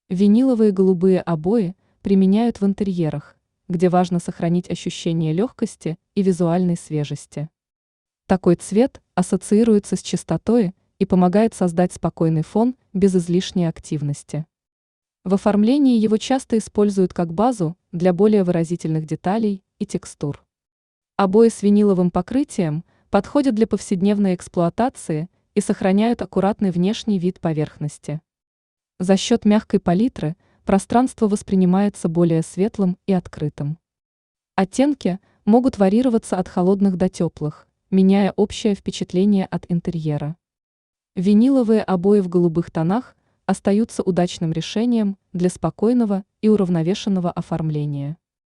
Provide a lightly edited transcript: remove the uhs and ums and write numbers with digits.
Виниловые голубые обои применяют в интерьерах, где важно сохранить ощущение легкости и визуальной свежести. Такой цвет ассоциируется с чистотой и помогает создать спокойный фон без излишней активности. В оформлении его часто используют как базу для более выразительных деталей и текстур. Обои с виниловым покрытием подходят для повседневной эксплуатации и сохраняют аккуратный внешний вид поверхности. За счет мягкой палитры пространство воспринимается более светлым и открытым. Оттенки могут варьироваться от холодных до теплых, меняя общее впечатление от интерьера. Виниловые обои в голубых тонах остаются удачным решением для спокойного и уравновешенного оформления.